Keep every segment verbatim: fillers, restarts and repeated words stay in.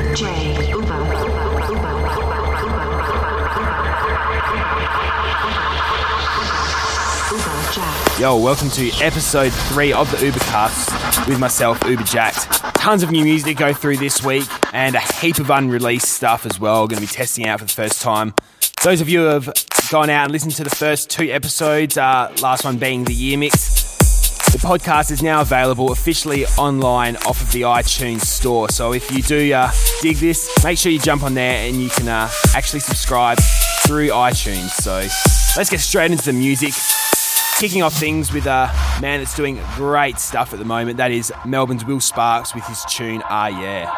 Yo, welcome to episode three of the Ubercast with myself, Uber Jacked. Tons of new music to go through this week and a heap of unreleased stuff as well. Going to be testing out for the first time. Those of you who have gone out and listened to the first two episodes, uh, last one being the year mix, the podcast is now available officially online off of the iTunes store. So if you do uh, dig this, make sure you jump on there and you can uh, actually subscribe through iTunes. So let's get straight into the music. Kicking off things with a man that's doing great stuff at the moment. That is Melbourne's Will Sparks with his tune, Ah Yeah.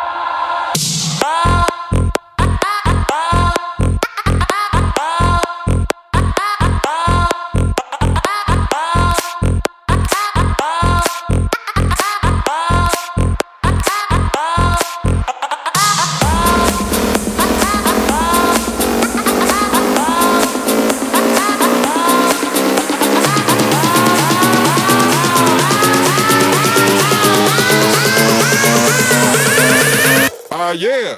Yeah.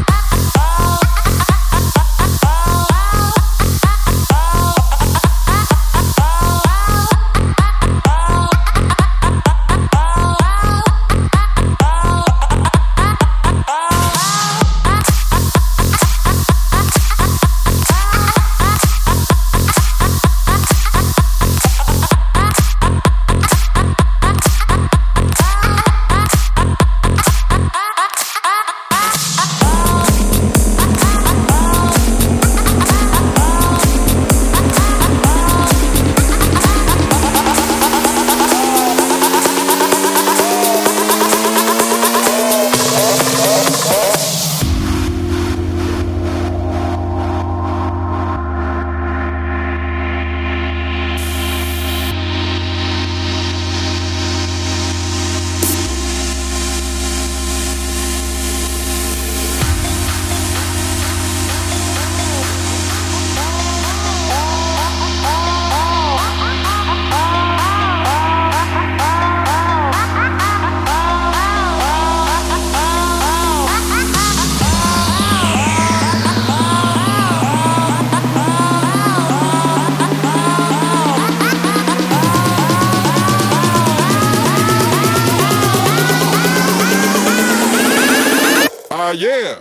Yeah.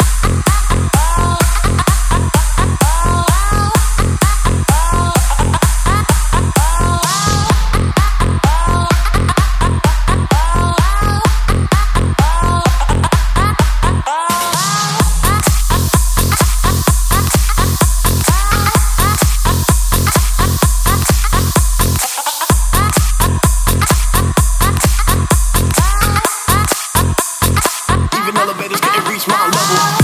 Even elevators couldn't reach my level.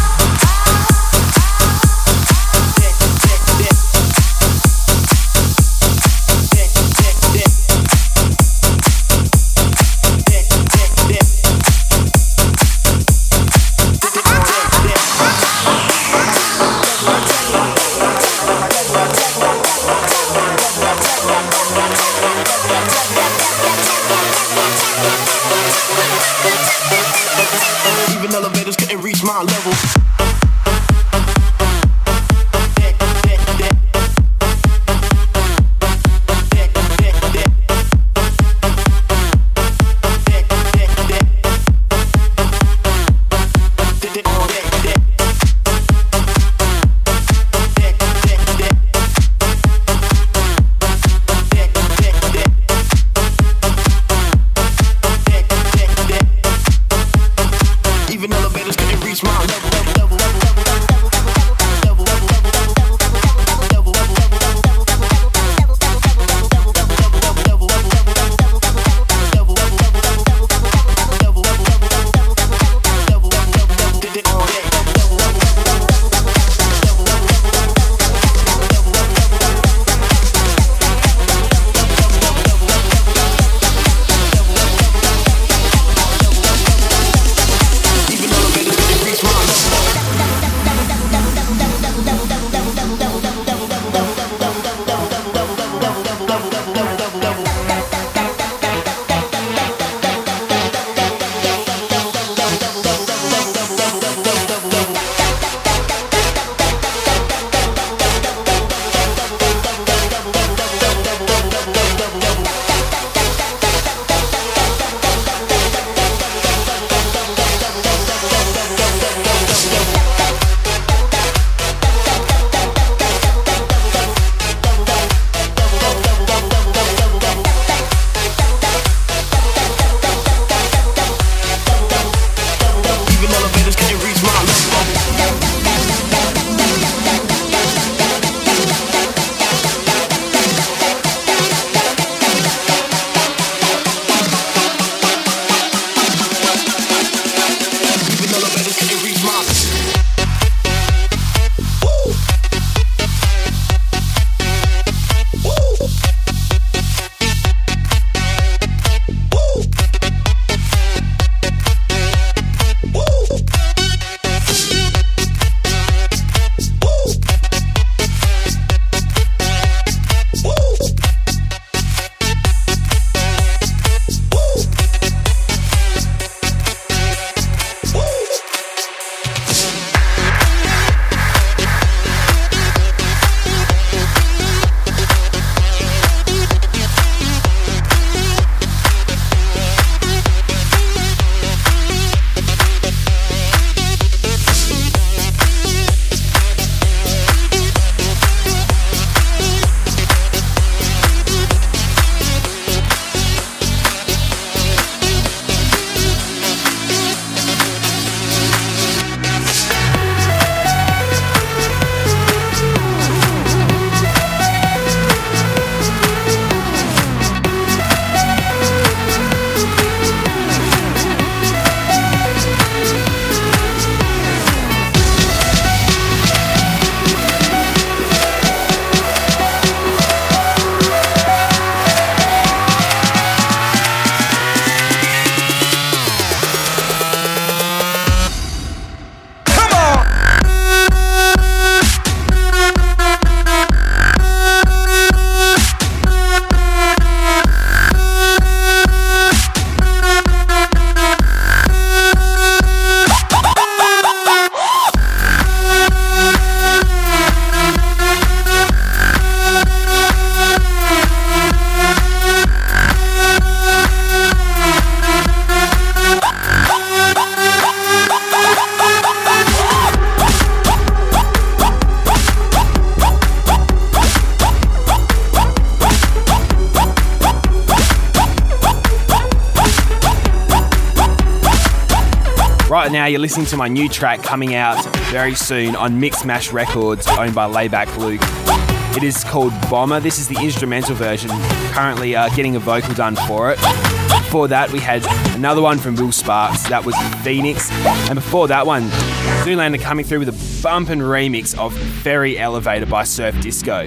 Even elevators couldn't reach my level. Even elevators couldn't reach my level. right now you're listening to my new track coming out very soon on Mix Mash Records, owned by Layback Luke. It is called Bomber. This is the instrumental version, currently uh, getting a vocal done for it. Before that, we had another one from Will Sparks. That was Phoenix. And before that one, Zoolander coming through with a bumpin' remix of Ferry Elevator by Surf Disco.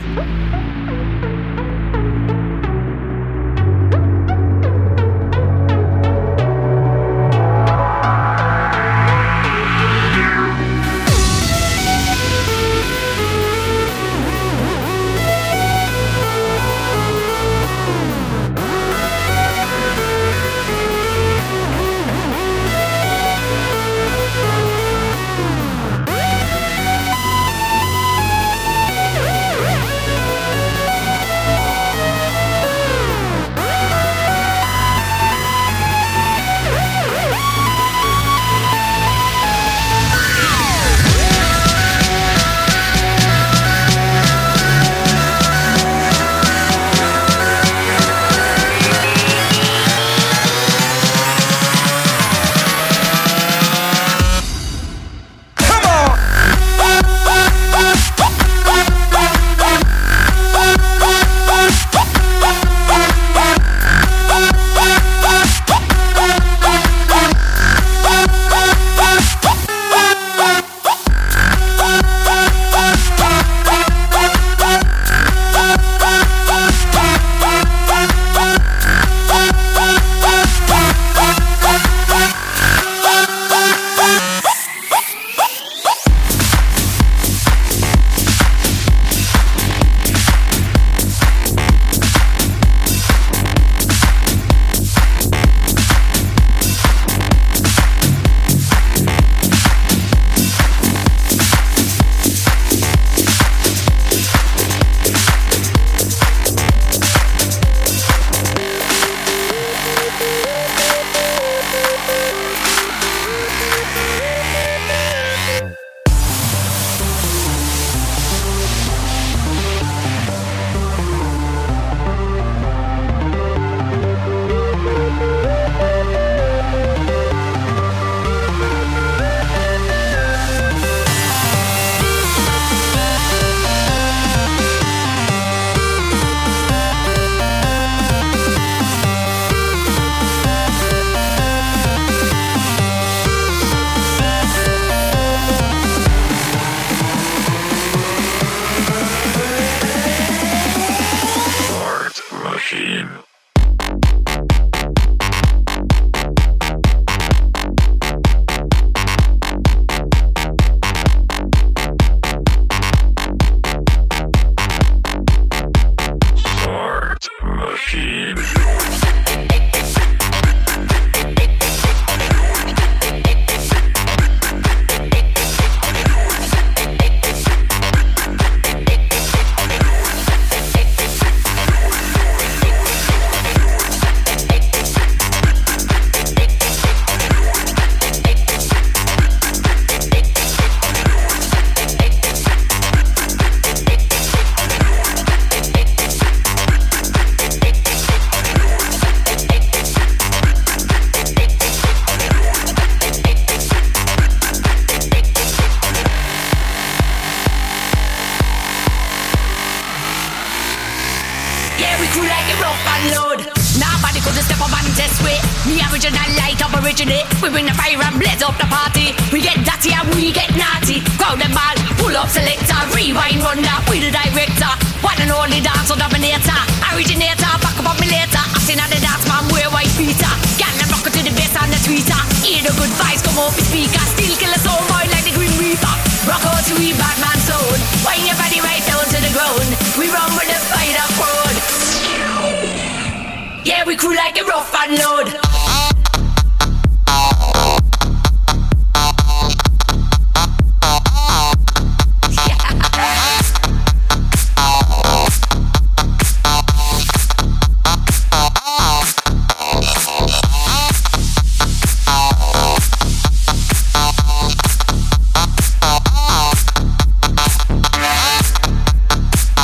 originate. We bring the fire and blaze up the party. We get dirty and we get naughty. Crowd them all, pull up selector, rewind run that. We the director, one and only dancer dominator, originator, back up on me later. I seen at the dance man wear white Peter. Gal them rock to the bass on the tweeter. Hear the good vibes come off the speaker. Still kill a soul boy like the Green Reaper. Rock out to we bad man soul. Wind your body right down to the ground. We run with the fight up road. Yeah, we crew like a rough and load.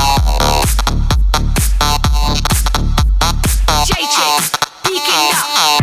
J J, peeking up.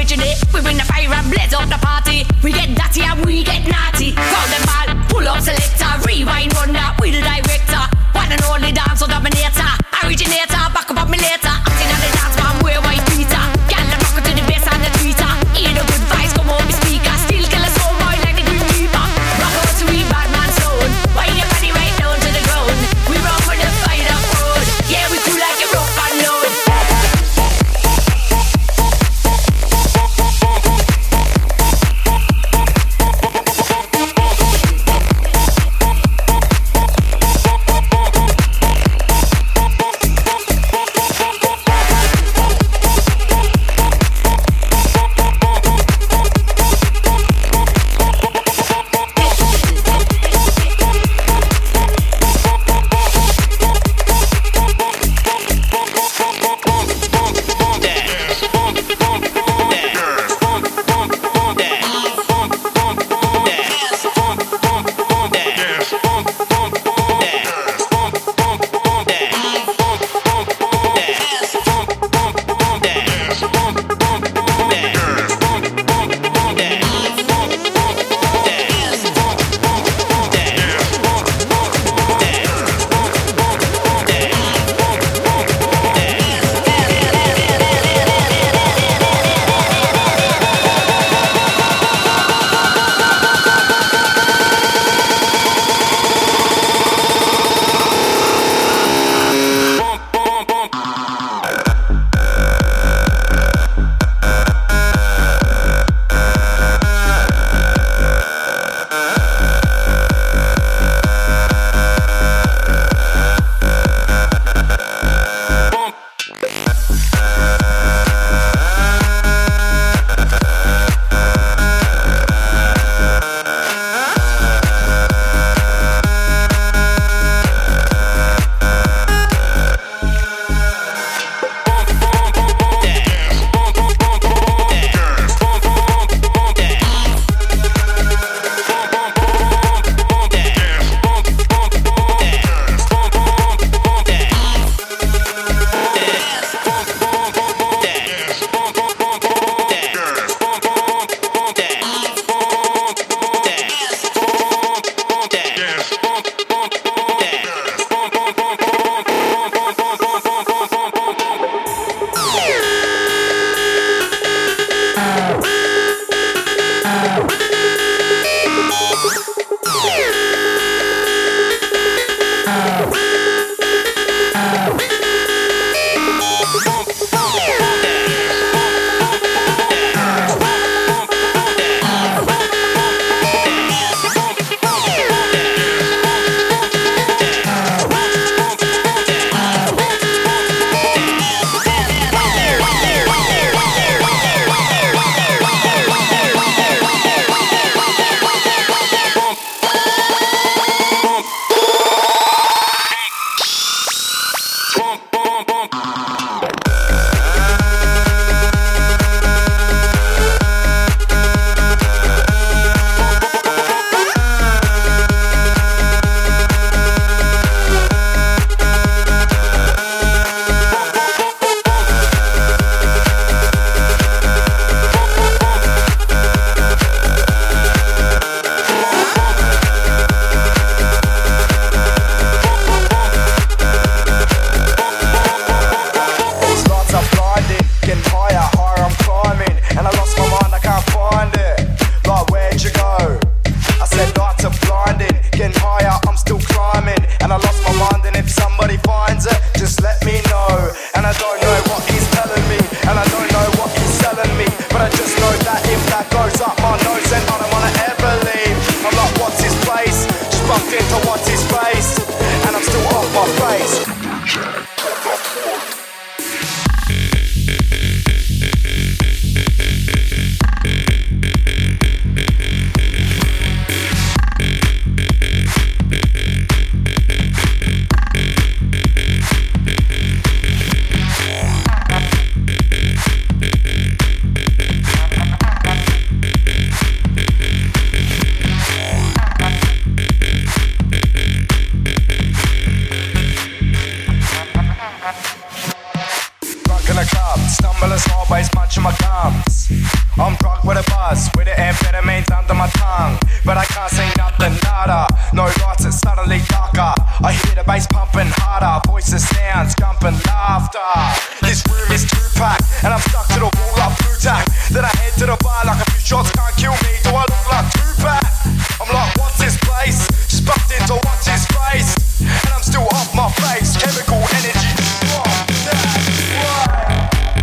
originate. We bring the fire and blaze up the party. We get dirty and we get naughty. Crowd them all, pull up selector, rewind run that. We the director, one and only dance dominator, originator, back up on me later. Acting on the dance man, wear white Peter. Gal the rock to the bass and the tweeter. Hear the good vibes come on the speaker. Still kill a soul boy like the Grim Reaper. Rock out to we bad man soul. Why your body right down to the ground? We run with the fight up road. Yeah, we cool like a rock and load. Stumble as always, munching my gums. I'm drunk with a buzz, with the amphetamines under my tongue. But I can't see nothing, nada. No lights, it's suddenly darker. I hear the bass pumping harder. Voices, sounds, jumping, laughter. This room is too packed, and I'm stuck to the wall like blue tack. Then I head to the bar like a few shots can't kill me. Do I look like Tupac? I'm like, what's this place? Just bumped into what's his face. And I'm still off my face. Chemical energy. Oh, that's right.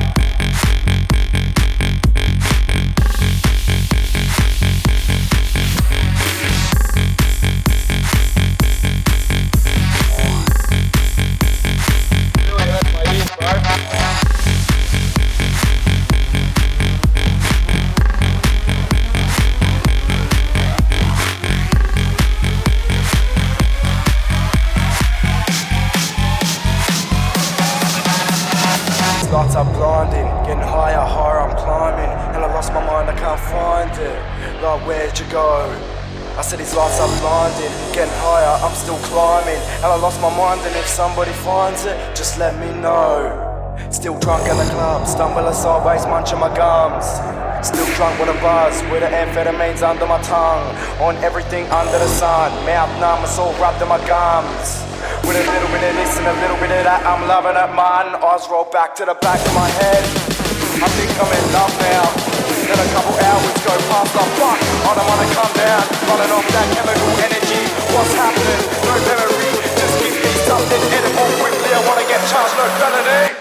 Lights are blinding, getting higher, higher I'm climbing. And I lost my mind, I can't find it. Like, where'd you go? I said these lights are blinding, getting higher, I'm still climbing. And I lost my mind, and if somebody finds it, just let me know. Still drunk in the club, stumbling sideways, munching my gums. Still drunk with a buzz, with the amphetamines under my tongue. On everything under the sun, mouth numb, it's all rubbed in my gums. With a little bit of this and a little bit of that, I'm loving it, man. Eyes roll back to the back of my head. I think I'm in love now. Then a couple hours go past, the fuck, I don't wanna come down. Running off that chemical energy, what's happening? No memory, just give me something edible quickly. I wanna get charged, no felony.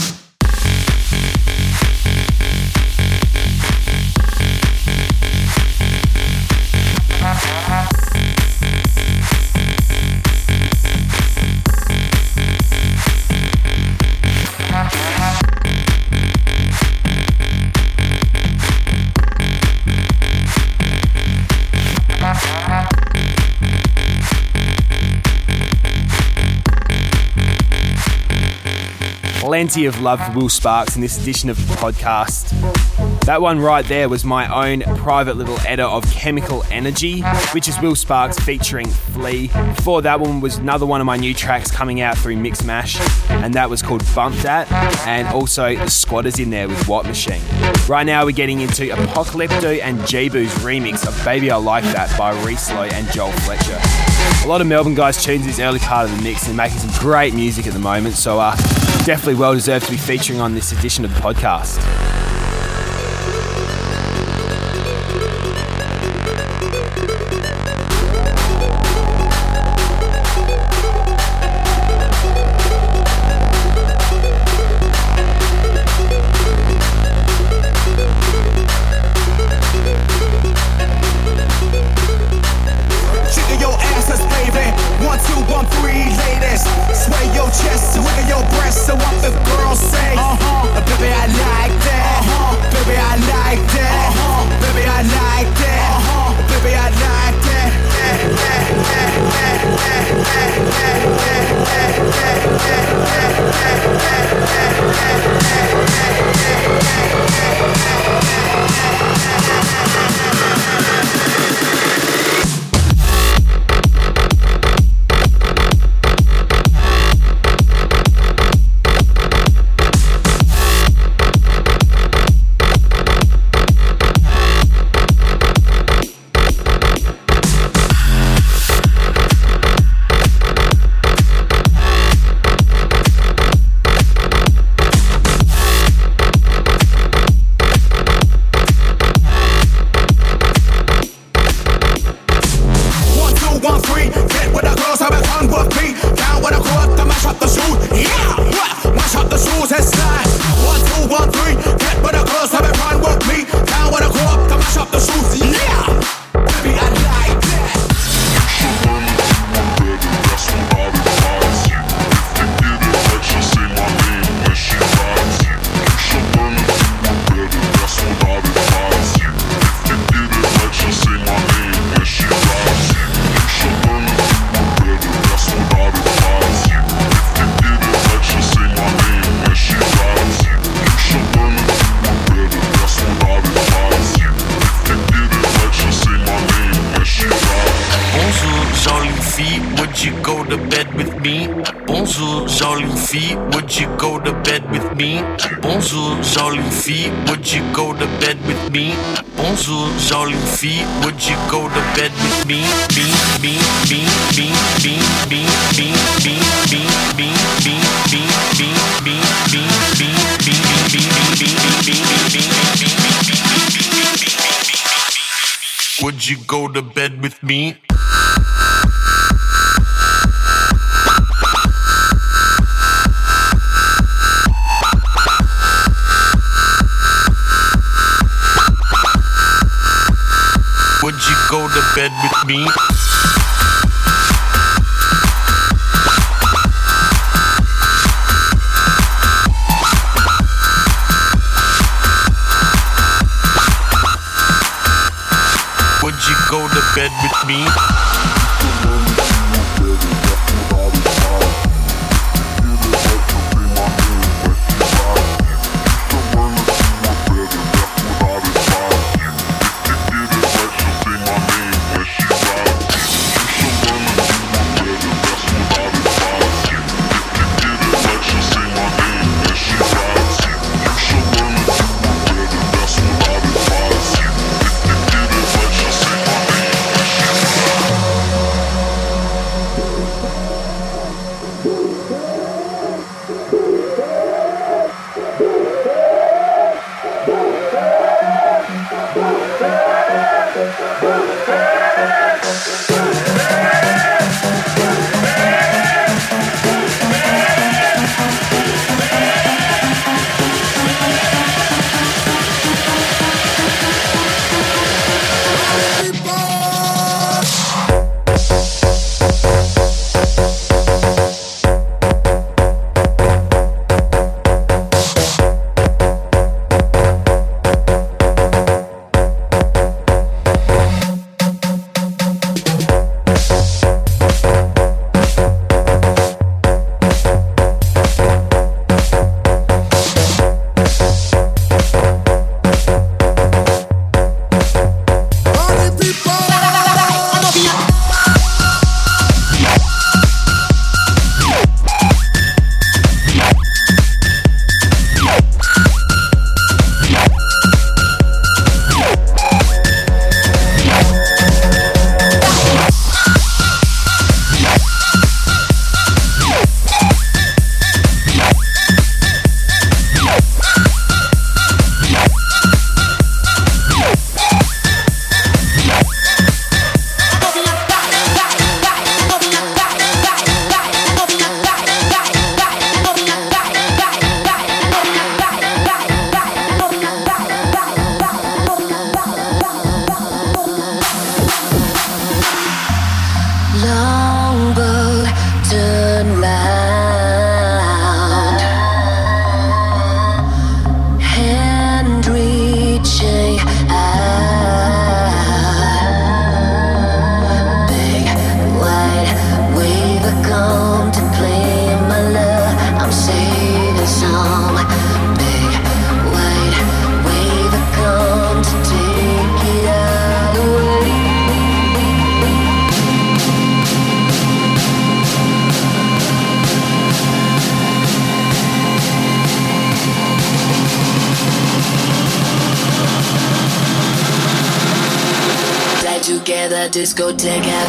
Plenty of love for Will Sparks in this edition of the podcast. That one right there was my own private little edit of Chemical Energy, which is Will Sparks featuring Flea. Before that one was another one of my new tracks coming out through Mix Mash, and that was called Bump That, and also the Squatters in there with What Machine. Right now we're getting into Apocalypto and J-Boo's remix of Baby I Like That by Reeslow and Joel Fletcher. A lot of Melbourne guys tuned this early part of the mix and making some great music at the moment, so uh, definitely well deserved to be featuring on this edition of the podcast. Better Bonjour, jolie fille, would you go to bed with me? Bonjour, jolie fille, would you go to bed with me? Bonjour, jolie fille, would you go to bed with me? Me, me, me, me, me, me, me, me, me, me, me, me, me, me, me, me, would you go to bed with me? Would you go to bed with me? Would you go to bed with me? Together, discotheque.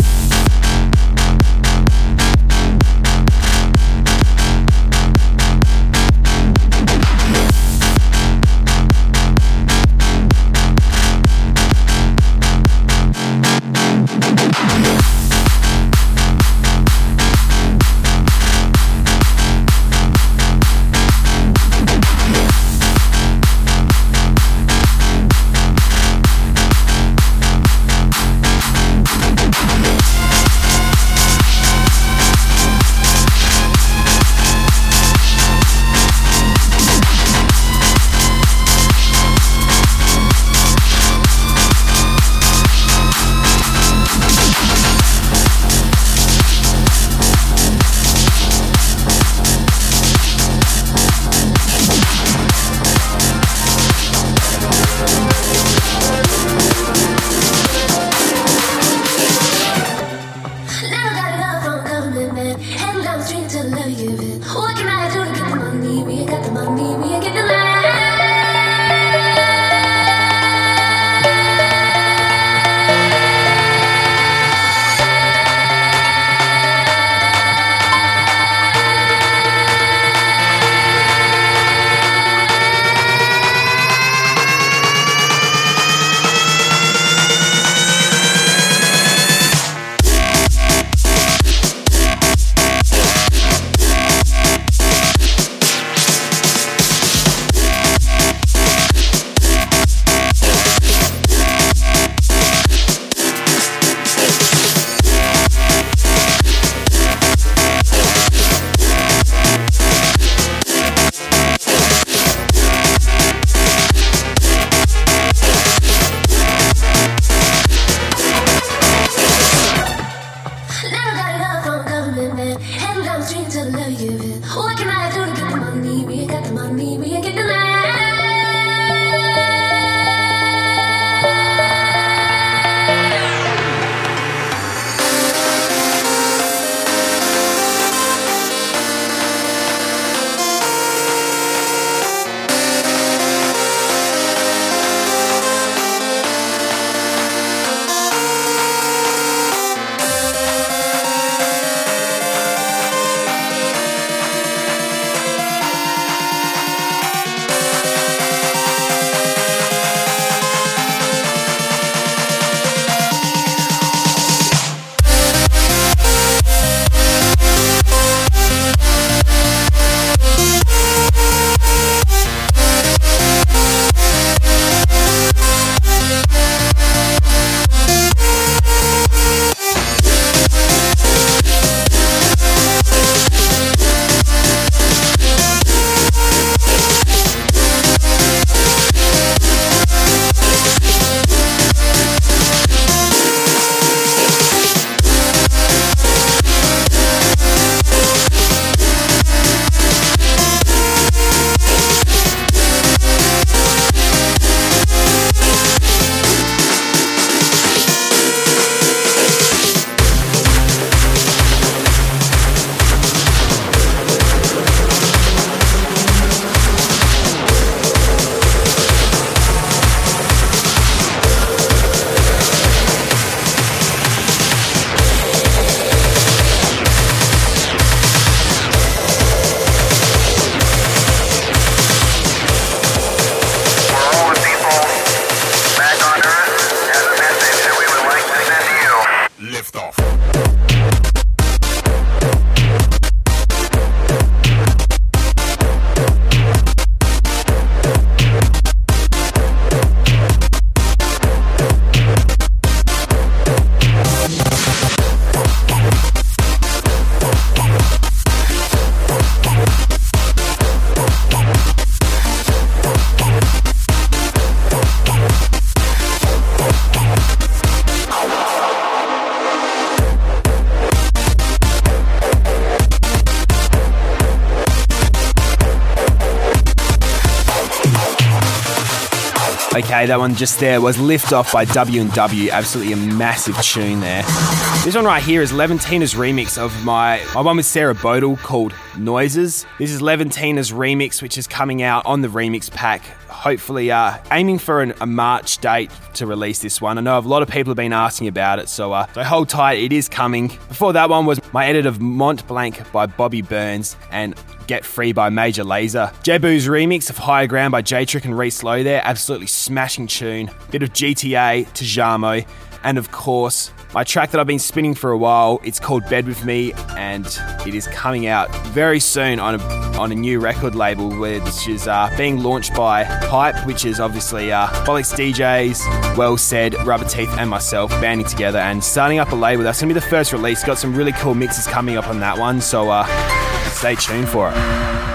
Okay, that one just there was Lift Off by W and W. Absolutely a massive tune there. This one right here is Levantina's remix of my, my one with Sarah Bodle called Noises. This is Levantina's remix, which is coming out on the remix pack. Hopefully, uh, aiming for an, a March date to release this one. I know a lot of people have been asking about it, so, uh, so hold tight, it is coming. Before that one was my edit of Mont Blanc by Bobby Burns and Get Free by Major Lazer. Jebu's remix of Higher Ground by J-Trick and Reese Low there, absolutely smashing tune. Bit of G T A to Jamo, and of course, my track that I've been spinning for a while, it's called Bed With Me, and it is coming out very soon on a, on a new record label, which is uh, being launched by Hype, which is obviously uh, Bollocks D Js, Well Said, Rubber Teeth and myself banding together and starting up a label. That's going to be the first release. Got some really cool mixes coming up on that one, so uh, stay tuned for it.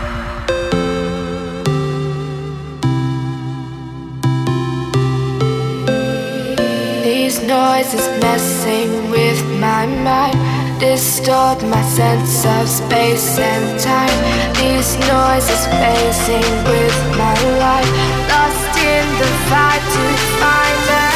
These noises messing with my mind, distort my sense of space and time. These noises pacing with my life, lost in the fight to find the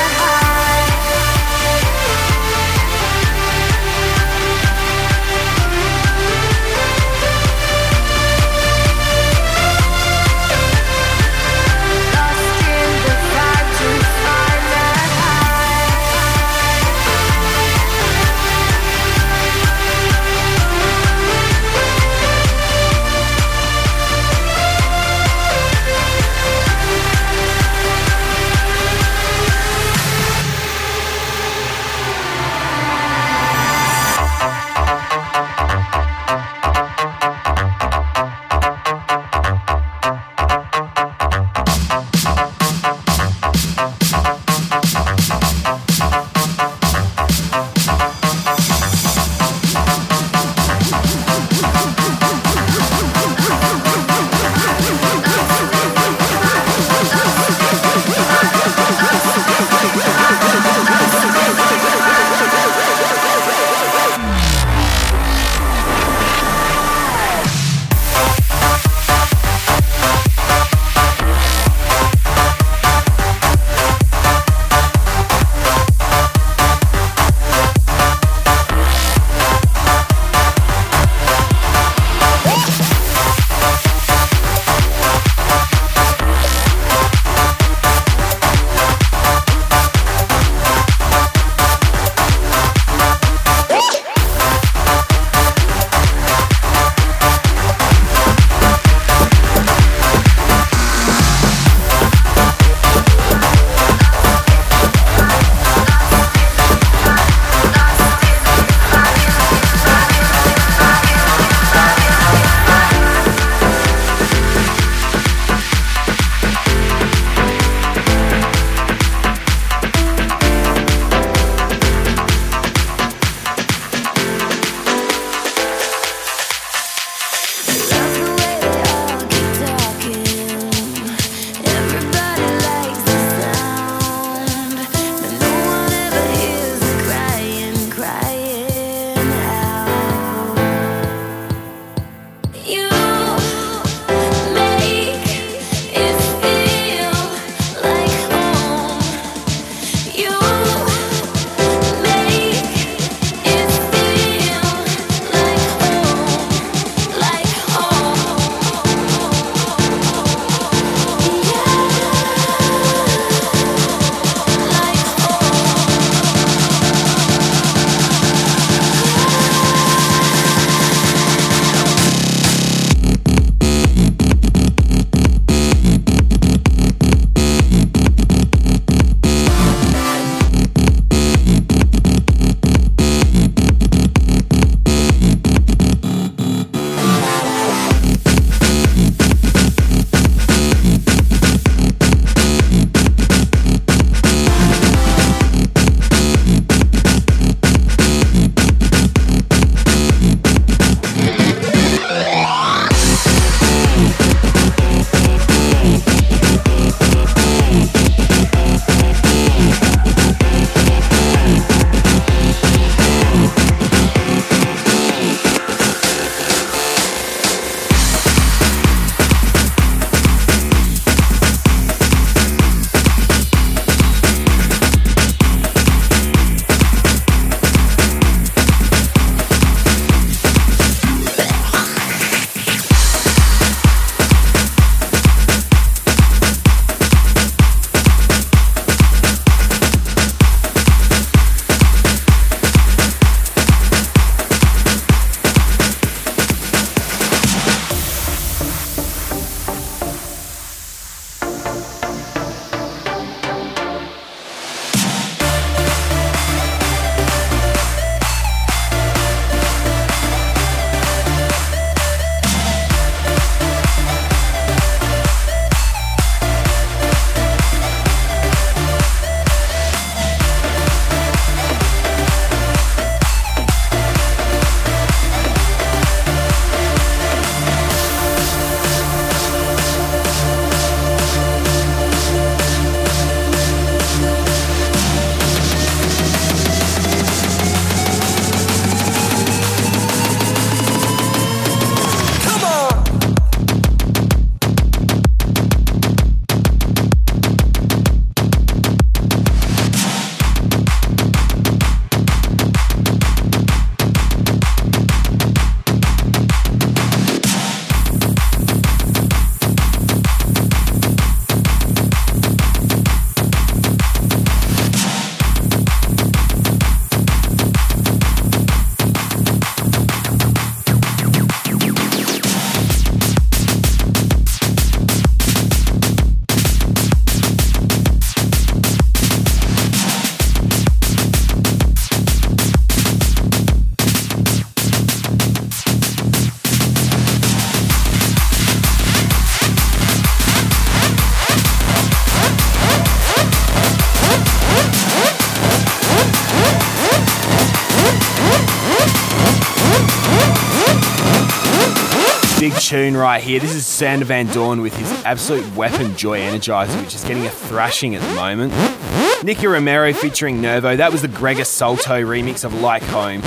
big tune right here. This is Sander Van Doorn with his absolute weapon Joy Energizer, which is getting a thrashing at the moment. Nicky Romero featuring Nervo. That was the Gregor Salto remix of Like Home.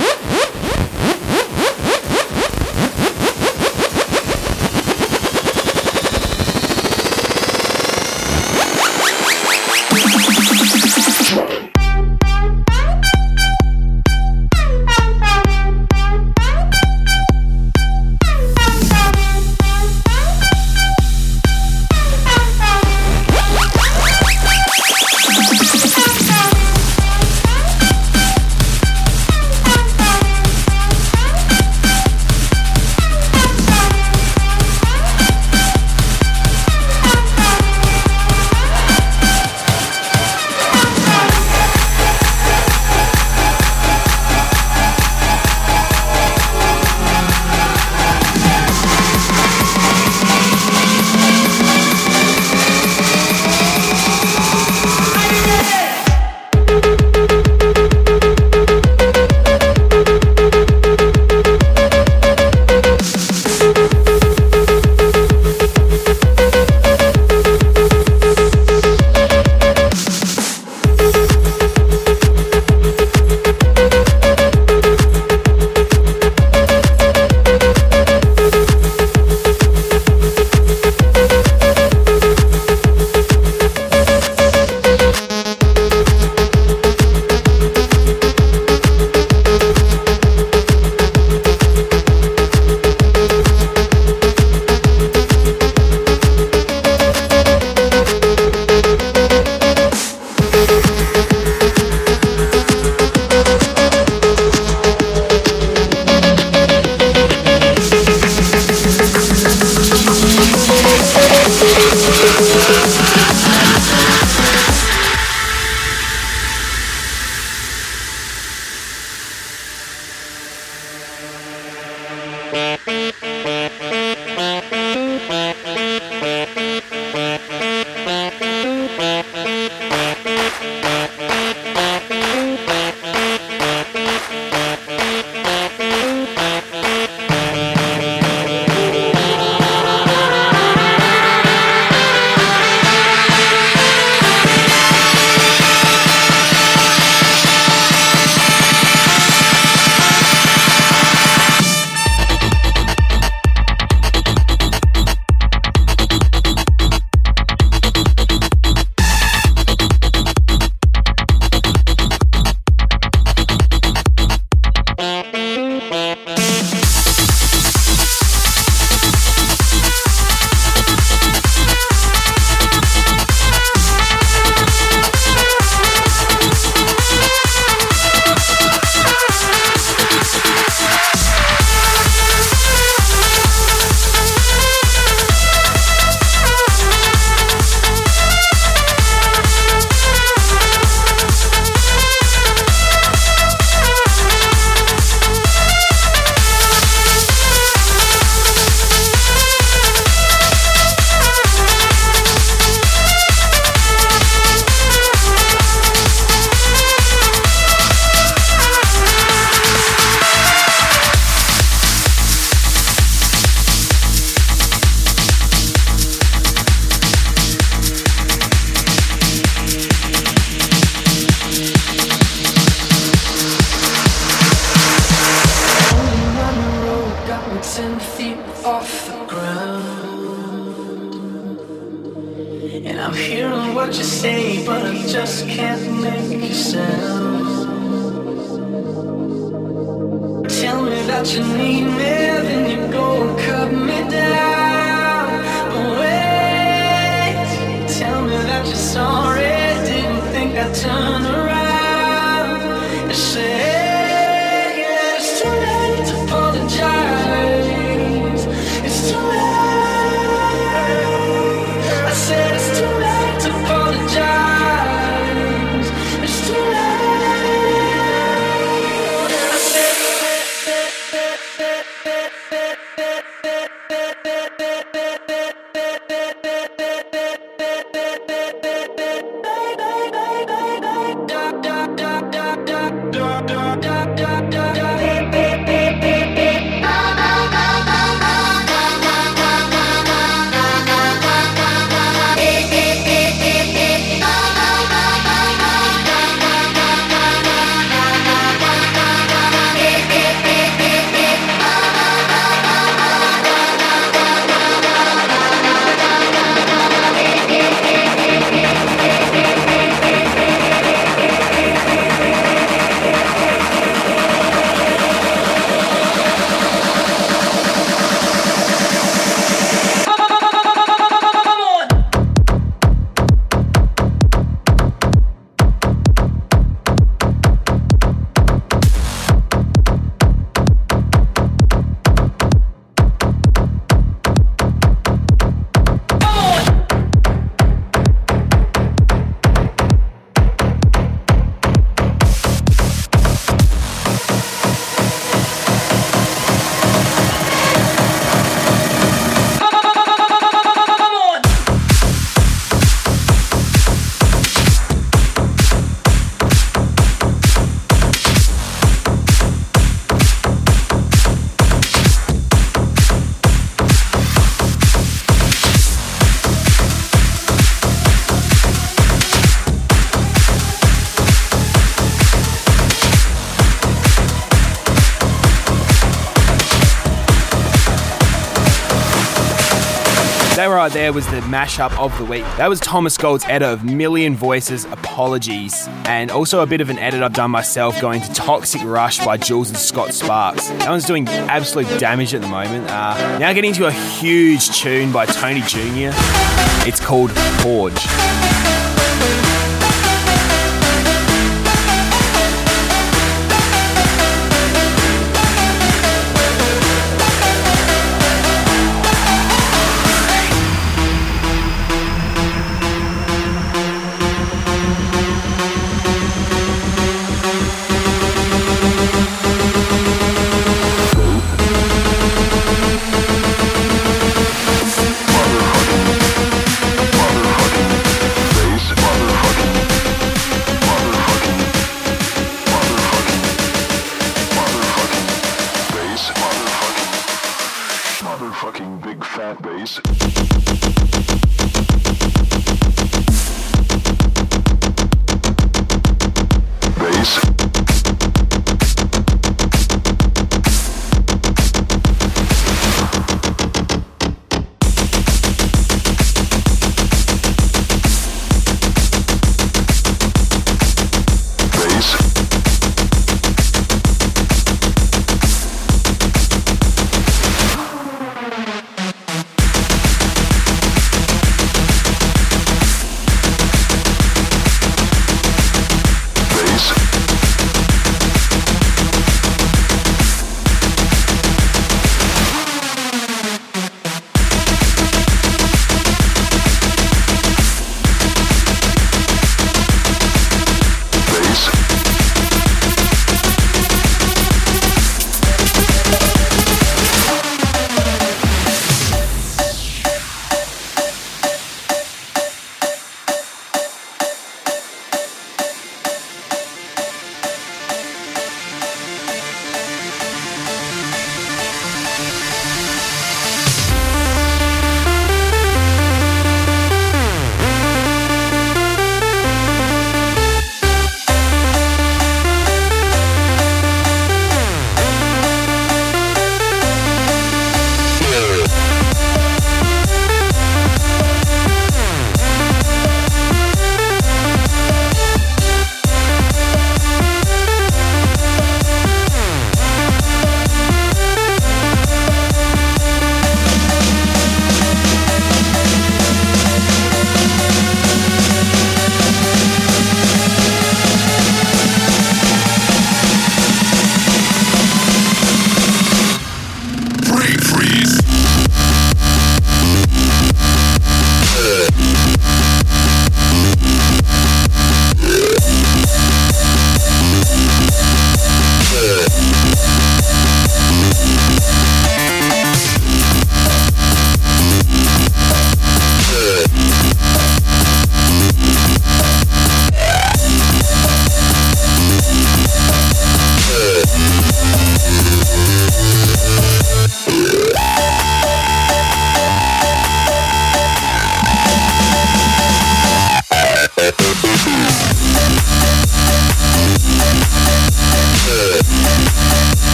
That that right there was the mashup of the week. That was Thomas Gold's edit of Million Voices, Apologies, and also a bit of an edit I've done myself going to Toxic Rush by Jules and Scott Sparks. That one's doing absolute damage at the moment. Uh, now getting into a huge tune by Tony Junior It's called Forge.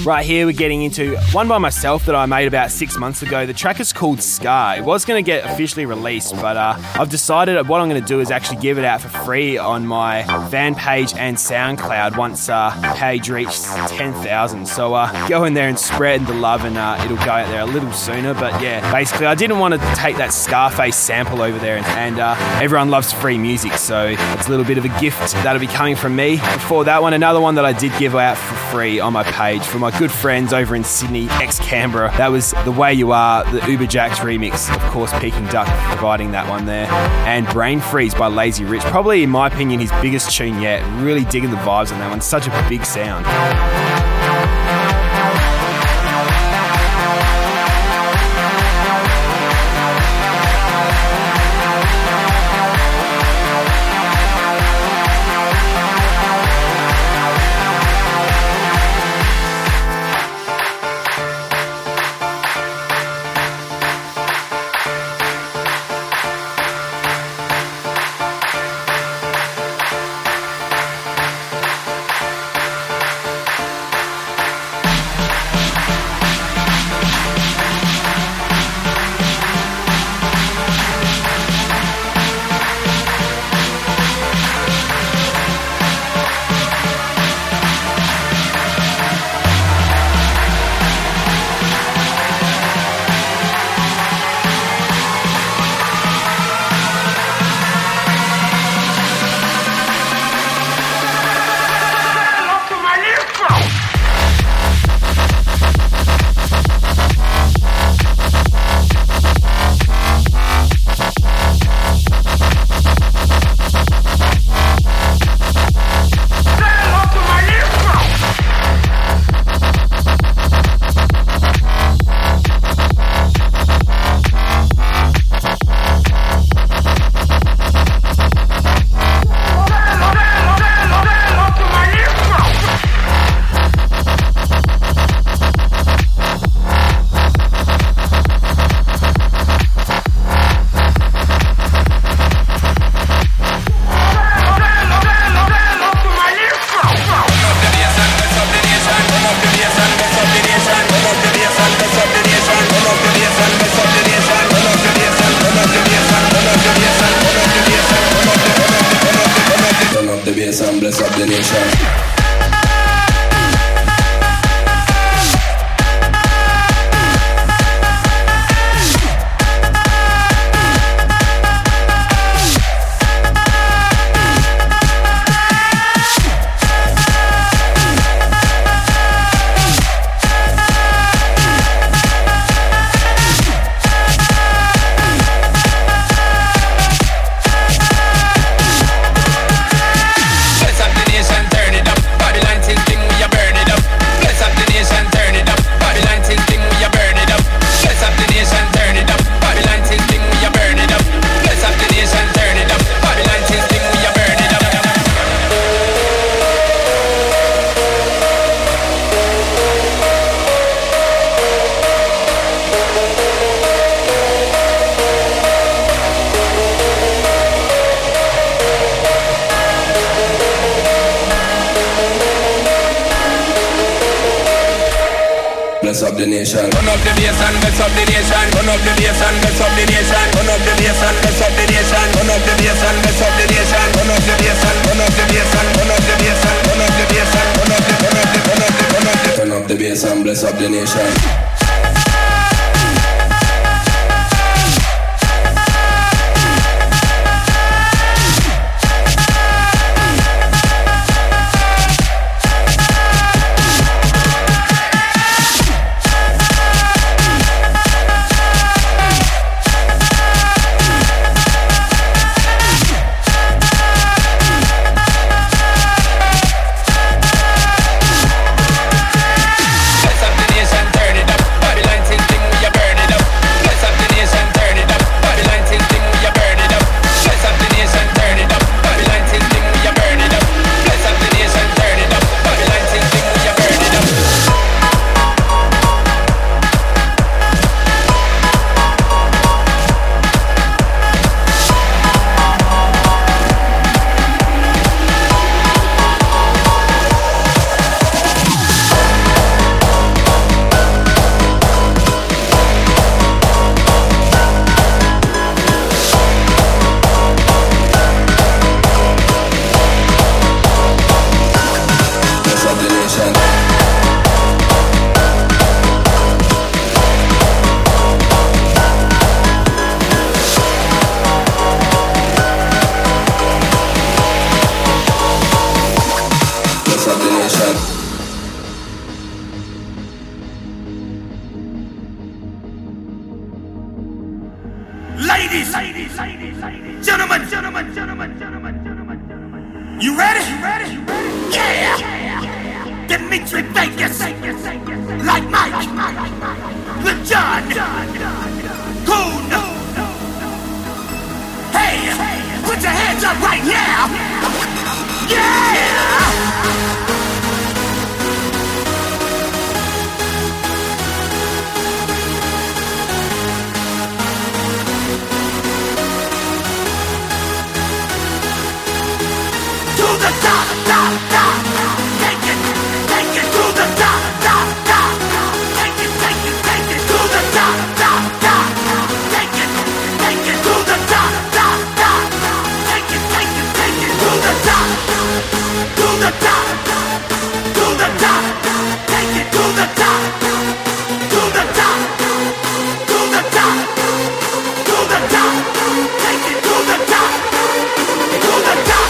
Right here, we're getting into one by myself that I made about six months ago. The track is called Scar. It was going to get officially released, but uh, I've decided what I'm going to do is actually give it out for free on my fan page and SoundCloud once uh, page reaches ten thousand. So uh, go in there and spread the love, and uh, it'll go out there a little sooner. But yeah, basically, I didn't want to take that Scarface sample over there, and, and uh, everyone loves free music, so it's a little bit of a gift that'll be coming from me. Before that one, another one that I did give out for free on my page for my good friends over in Sydney, ex-Canberra. That was The Way You Are, the Uber Jacks remix. Of course, Peking Duck providing that one there. And Brain Freeze by Lazy Rich. Probably, in my opinion, his biggest tune yet. Really digging the vibes on that one. Such a big sound. bless up the nation. Run up the bass and bless up the nation. Run up the bass and bless up the nation. Run up the bass and bless up the nation. Run up the bass and bless up the nation. Run up the bass and run up the bass and run up the bass and run up the bass and run up the run up the run up the run up the turn up the bass and bless up the nation. You ready? Yeah! Dimitri Vegas, like Mike, the John, Coon. Hey, put your hands up right now! Yeah! To the top, top, top. Take it, take it to the top, top, top. Take it, take it, take it to the top, top, top. Take it, take it to the top, top, top. Take it, take it, take it to the top, to the top, to the top. Take it to the top, to the top, to the top, to the top. Take it to the top, to the top.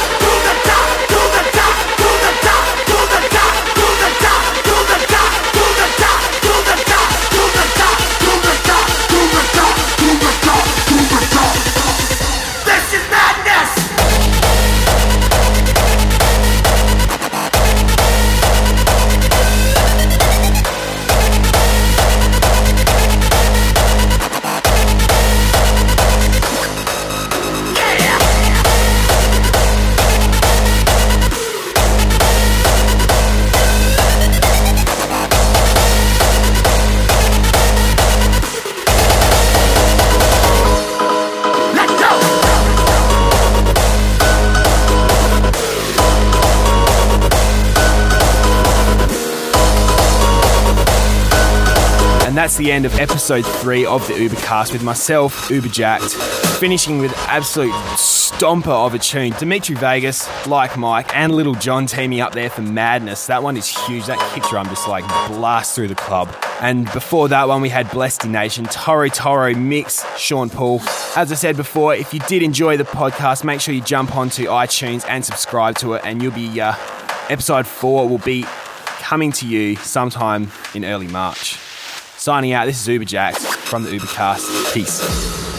And that's the end of episode three of the Ubercast with myself, Uberjacked, finishing with absolute stomper of a tune. Dimitri Vegas, like Mike, and Little John teaming up there for madness. That one is huge. That kick drum just like blasts through the club. And before that one, we had Blessed Nation, Toro Toro mix, Sean Paul. As I said before, if you did enjoy the podcast, make sure you jump onto iTunes and subscribe to it, and you'll be, uh, episode four will be coming to you sometime in early March. Signing out, this is Uberjacked from the Ubercast. Peace.